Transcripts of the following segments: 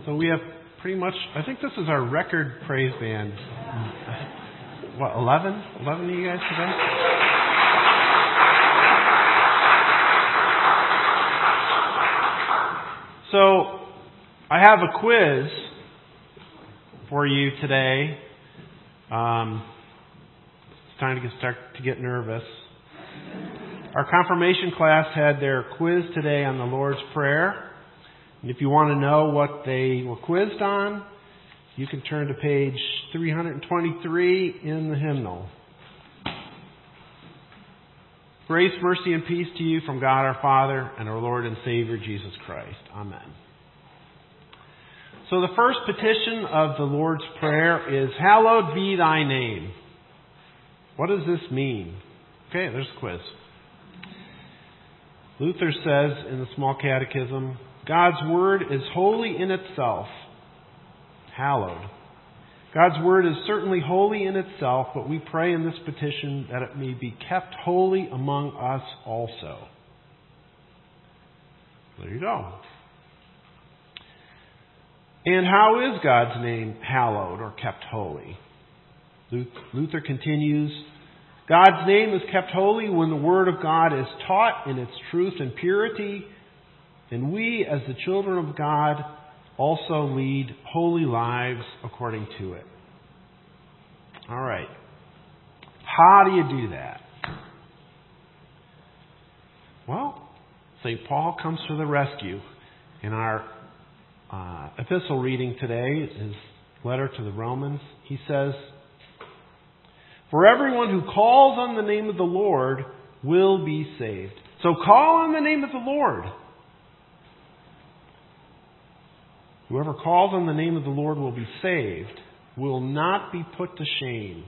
So we have pretty much, I think this is our record praise band. What, 11? 11 of you guys today? So I have a quiz for you today. It's time to start to get nervous. Our confirmation class had their quiz today on the Lord's Prayer. And if you want to know what they were quizzed on, you can turn to page 323 in the hymnal. Grace, mercy, and peace to you from God our Father and our Lord and Savior Jesus Christ. Amen. So the first petition of the Lord's Prayer is, Hallowed be thy name. What does this mean? Okay, there's a quiz. Luther says in the Small Catechism, God's Word is holy in itself. Hallowed. God's Word is certainly holy in itself, but we pray in this petition that it may be kept holy among us also. There you go. And how is God's name hallowed or kept holy? Luther continues, God's name is kept holy when the Word of God is taught in its truth and purity, and we, as the children of God, also lead holy lives according to it. All right. How do you do that? Well, St. Paul comes to the rescue. In our epistle reading today, his letter to the Romans, he says, For everyone who calls on the name of the Lord will be saved. So call on the name of the Lord. Whoever calls on the name of the Lord will be saved, will not be put to shame.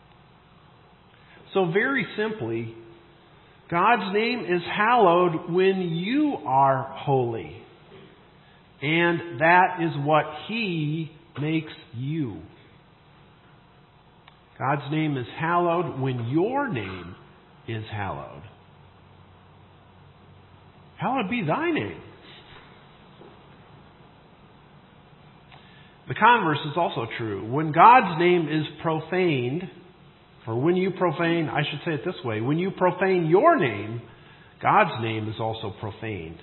So very simply, God's name is hallowed when you are holy. And that is what He makes you. God's name is hallowed when your name is hallowed. Hallowed be thy name. The converse is also true. When God's name is profaned, or when you profane, I should say it this way, when you profane your name, God's name is also profaned.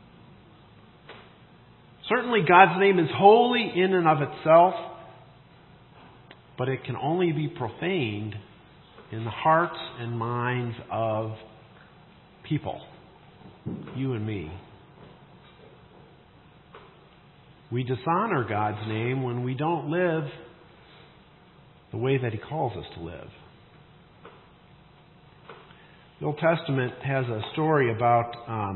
Certainly God's name is holy in and of itself, but it can only be profaned in the hearts and minds of people, you and me. We dishonor God's name when we don't live the way that He calls us to live. The Old Testament has a story about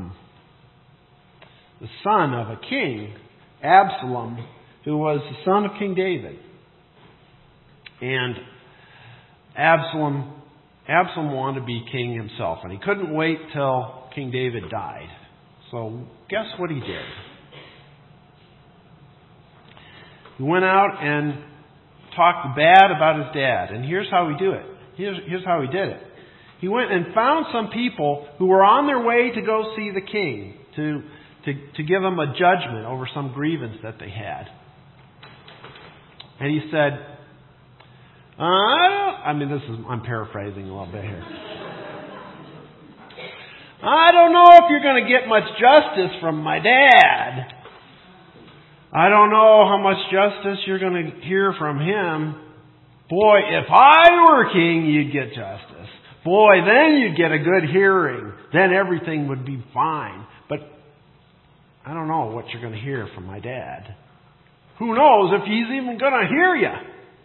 the son of a king, Absalom, who was the son of King David. And Absalom wanted to be king himself, and he couldn't wait till King David died. So guess what he did? He went out and talked bad about his dad. And here's how he did it. Here's how he did it. He went and found some people who were on their way to go see the king, to give him a judgment over some grievance that they had. And he said, I'm paraphrasing a little bit here. I don't know if you're going to get much justice from my dad. I don't know how much justice you're going to hear from him. Boy, if I were king, you'd get justice. Boy, then you'd get a good hearing. Then everything would be fine. But I don't know what you're going to hear from my dad. Who knows if he's even going to hear you?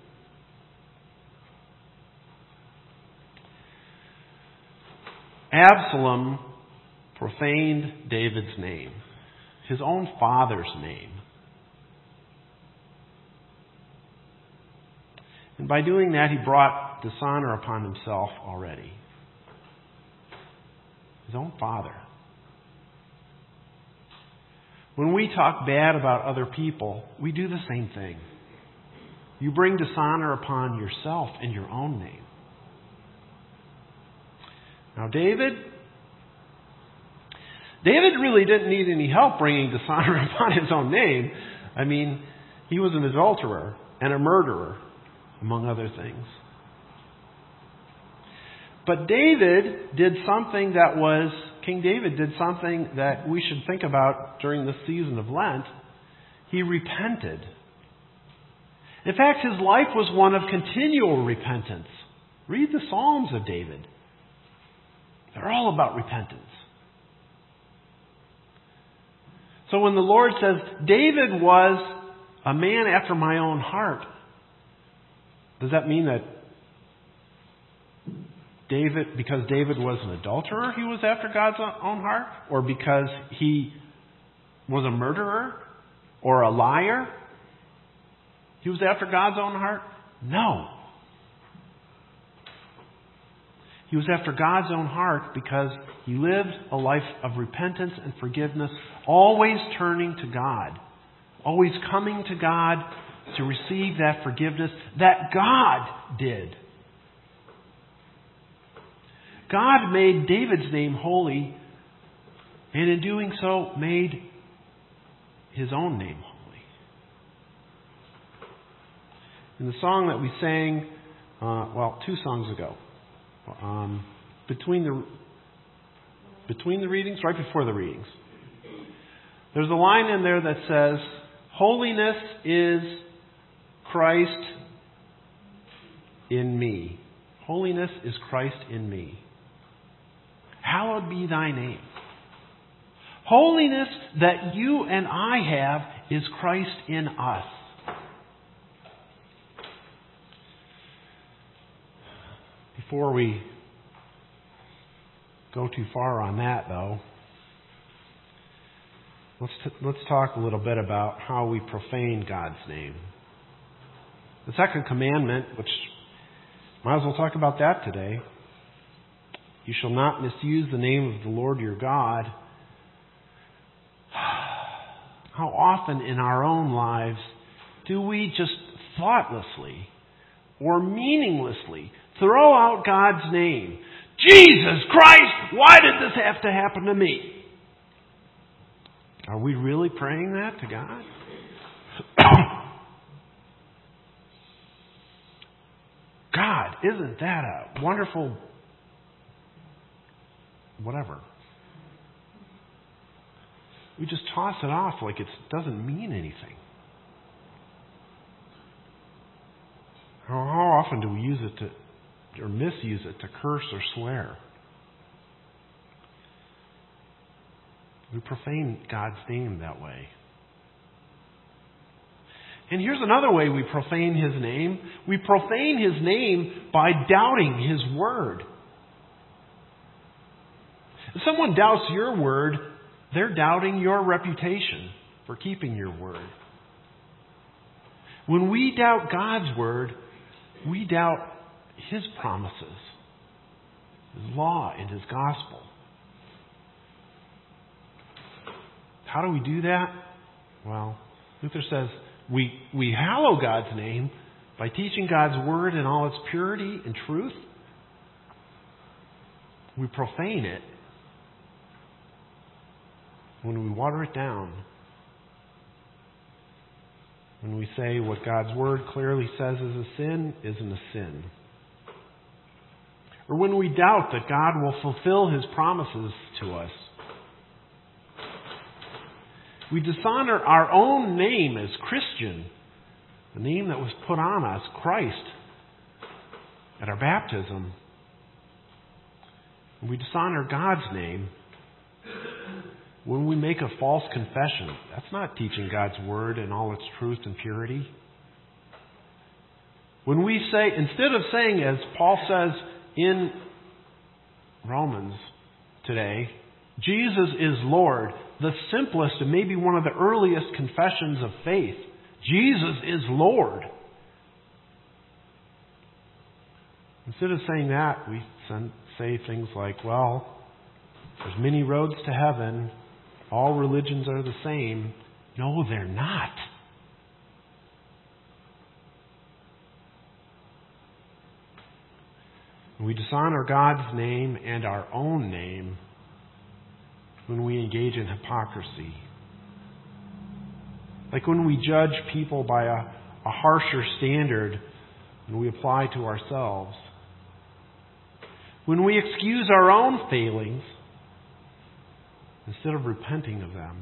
Absalom profaned David's name, his own father's name. And by doing that, he brought dishonor upon himself already. His own father. When we talk bad about other people, we do the same thing. You bring dishonor upon yourself and your own name. Now, David really didn't need any help bringing dishonor upon his own name. I mean, he was an adulterer and a murderer, among other things. But King David did something that we should think about during the season of Lent. He repented. In fact, his life was one of continual repentance. Read the Psalms of David. They're all about repentance. So when the Lord says, David was a man after my own heart, does that mean that because David was an adulterer, he was after God's own heart? Or because he was a murderer or a liar, he was after God's own heart? No. He was after God's own heart because he lived a life of repentance and forgiveness, always turning to God, always coming to God to receive that forgiveness that God did. God made David's name holy, and in doing so made his own name holy. In the song that we sang, 2 songs ago, between the readings, right before the readings, there's a line in there that says, holiness is Christ in me. Holiness is Christ in me. Hallowed be thy name. Holiness that you and I have is Christ in us. Before we go too far on that, though, let's talk a little bit about how we profane God's name. The second commandment, which might as well talk about that today. You shall not misuse the name of the Lord your God. How often in our own lives do we just thoughtlessly or meaninglessly throw out God's name? Jesus Christ, why did this have to happen to me? Are we really praying that to God? God, isn't that a wonderful whatever? We just toss it off like it doesn't mean anything. How often do we use it or misuse it to curse or swear? We profane God's name that way. And here's another way we profane His name. We profane His name by doubting His word. If someone doubts your word, they're doubting your reputation for keeping your word. When we doubt God's word, we doubt His promises, His law, and His gospel. How do we do that? Well, Luther says we hallow God's name by teaching God's word in all its purity and truth. We profane it when we water it down. When we say what God's word clearly says is a sin isn't a sin. Or when we doubt that God will fulfill His promises to us. We dishonor our own name as Christian, the name that was put on us, Christ, at our baptism. We dishonor God's name when we make a false confession. That's not teaching God's word in all its truth and purity. When we say, instead of saying, as Paul says in Romans today, Jesus is Lord, the simplest and maybe one of the earliest confessions of faith. Jesus is Lord. Instead of saying that, we say things like, well, there's many roads to heaven. All religions are the same. No, they're not. We dishonor God's name and our own name when we engage in hypocrisy. Like when we judge people by a harsher standard than we apply to ourselves. When we excuse our own failings instead of repenting of them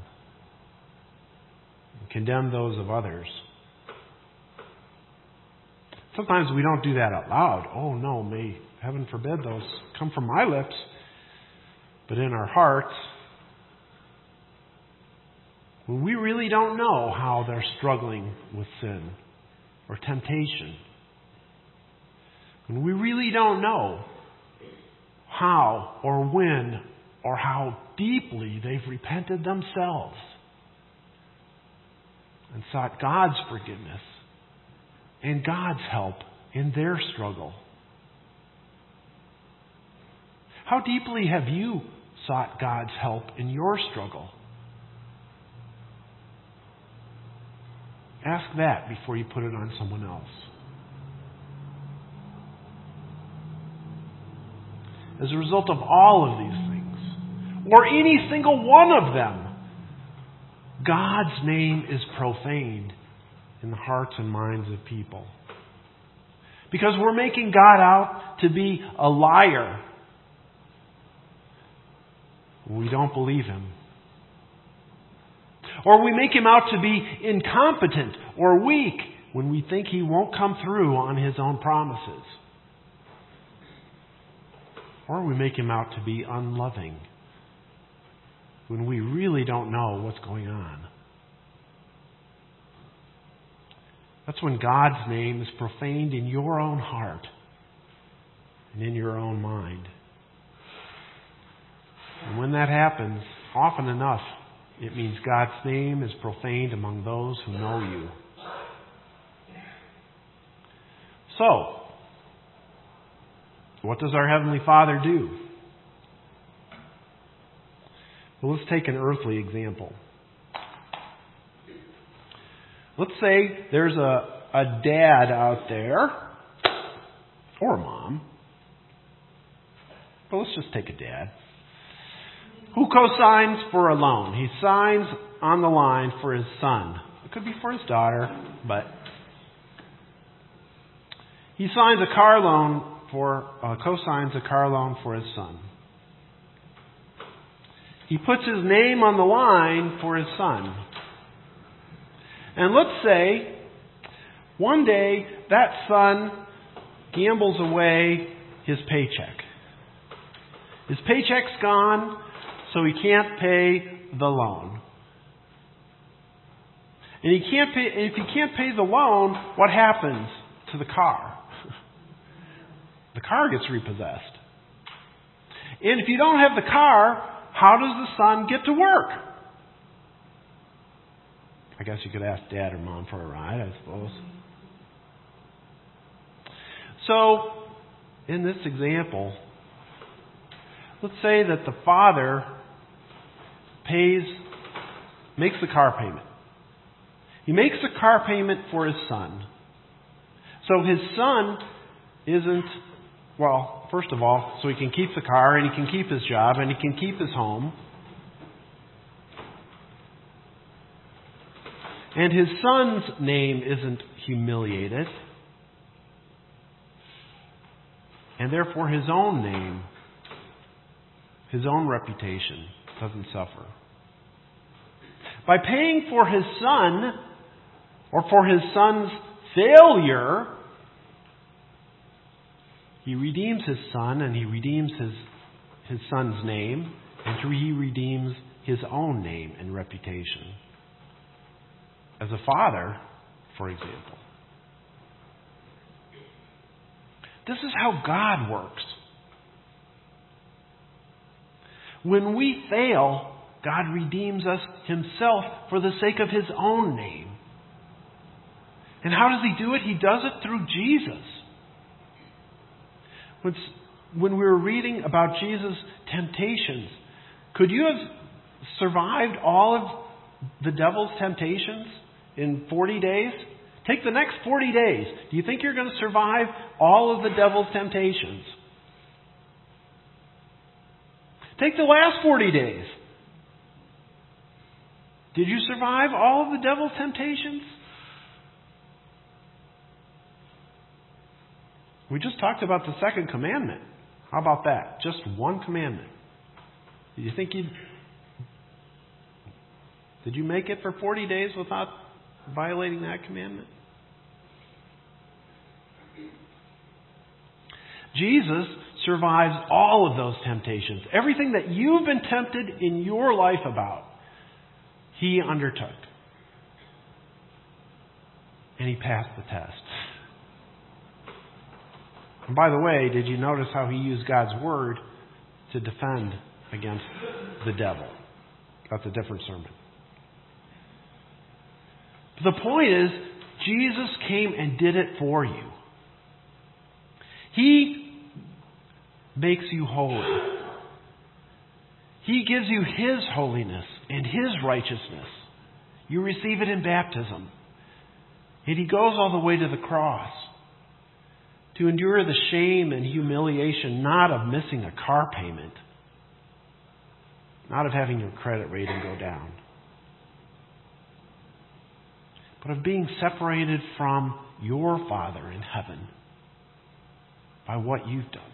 and condemn those of others. Sometimes we don't do that out loud. Oh no, may heaven forbid those come from my lips. But in our hearts, when we really don't know how they're struggling with sin or temptation, when we really don't know how or when or how deeply they've repented themselves and sought God's forgiveness and God's help in their struggle. How deeply have you sought God's help in your struggle? Ask that before you put it on someone else. As a result of all of these things, or any single one of them, God's name is profaned in the hearts and minds of people. Because we're making God out to be a liar. We don't believe Him. Or we make Him out to be incompetent or weak when we think He won't come through on His own promises. Or we make Him out to be unloving when we really don't know what's going on. That's when God's name is profaned in your own heart and in your own mind. And when that happens, often enough, it means God's name is profaned among those who know you. So, what does our Heavenly Father do? Well, let's take an earthly example. Let's say there's a dad out there, or a mom, but let's just take a dad, who co-signs for a loan. He signs on the line for his son. It could be for his daughter, but he signs a car loan co-signs a car loan for his son. He puts his name on the line for his son. And let's say one day that son gambles away his paycheck. His paycheck's gone, so he can't pay the loan. And if he can't pay the loan, what happens to the car? The car gets repossessed. And if you don't have the car, how does the son get to work? I guess you could ask dad or mom for a ride, I suppose. So, in this example, let's say that the father makes the car payment. He makes the car payment for his son. So his son isn't, well, first of all, so he can keep the car and he can keep his job and he can keep his home. And his son's name isn't humiliated. And therefore his own name, his own reputation doesn't suffer. By paying for his son, or for his son's failure, he redeems his son and he redeems his son's name, and he redeems his own name and reputation. As a father, for example. This is how God works. When we fail, God redeems us Himself for the sake of His own name. And how does He do it? He does it through Jesus. When we were reading about Jesus' temptations, could you have survived all of the devil's temptations in 40 days? Take the next 40 days. Do you think you're going to survive all of the devil's temptations? Take the last 40 days. Did you survive all of the devil's temptations? We just talked about the second commandment. How about that? Just one commandment. Did you think Did you make it for 40 days without violating that commandment? Jesus survives all of those temptations. Everything that you've been tempted in your life about, He undertook. And He passed the test. And by the way, did you notice how He used God's Word to defend against the devil? That's a different sermon. But the point is, Jesus came and did it for you. He makes you holy. He gives you His holiness and His righteousness. You receive it in baptism. And He goes all the way to the cross to endure the shame and humiliation, not of missing a car payment, not of having your credit rating go down, but of being separated from your Father in heaven by what you've done.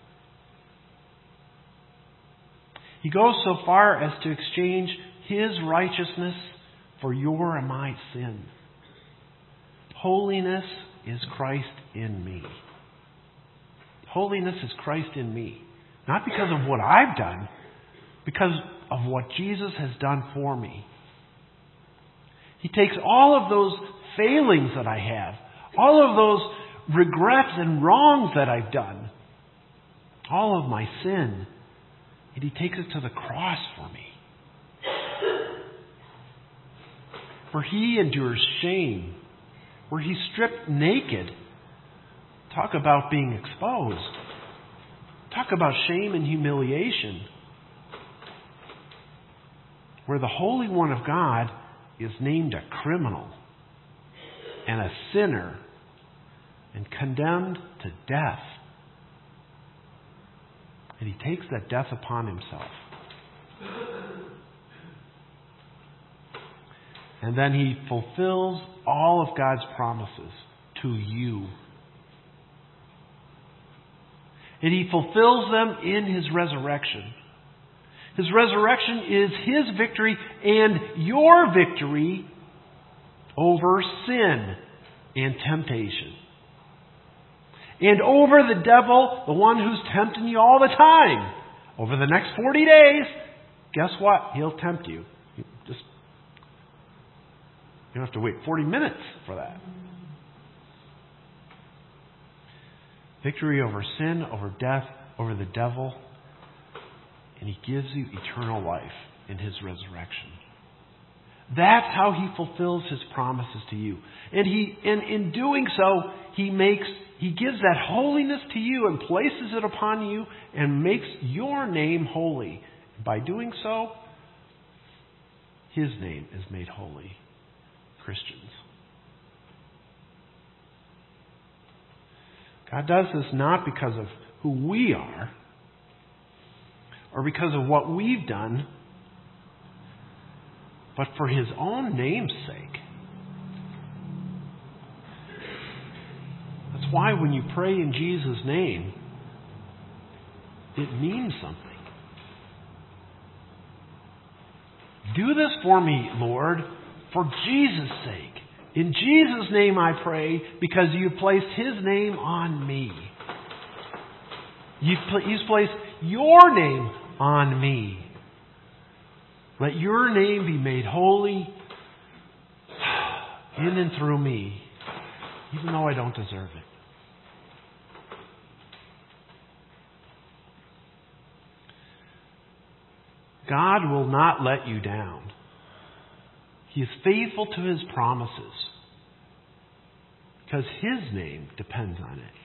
He goes so far as to exchange His righteousness for your and my sin. Holiness is Christ in me. Holiness is Christ in me. Not because of what I've done, because of what Jesus has done for me. He takes all of those failings that I have, all of those regrets and wrongs that I've done, all of my sin, and He takes it to the cross for me. Where He endures shame, where He's stripped naked. Talk about being exposed. Talk about shame and humiliation. Where the Holy One of God is named a criminal and a sinner and condemned to death. And He takes that death upon Himself. And then He fulfills all of God's promises to you. And He fulfills them in His resurrection. His resurrection is His victory and your victory over sin and temptation. And over the devil, the one who's tempting you all the time. Over the next 40 days, guess what? He'll tempt you. You don't have to wait 40 minutes for that. Victory over sin, over death, over the devil. And He gives you eternal life in His resurrection. That's how He fulfills His promises to you. And in doing so, He gives that holiness to you and places it upon you and makes your name holy. By doing so, His name is made holy. Christians. God does this not because of who we are or because of what we've done, but for His own name's sake. That's why when you pray in Jesus' name, it means something. Do this for me, Lord, for Jesus' sake. In Jesus' name I pray, because you've placed His name on me. He's placed your name on me. Let your name be made holy in and through me, even though I don't deserve it. God will not let you down. He is faithful to His promises because His name depends on it.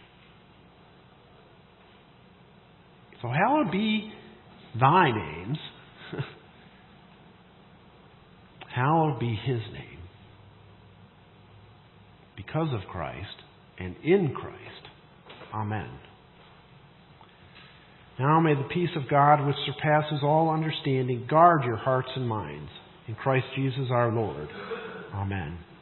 So hallowed be thy names. Hallowed be His name. Because of Christ and in Christ. Amen. Now may the peace of God, which surpasses all understanding, guard your hearts and minds In Christ Jesus our Lord. Amen.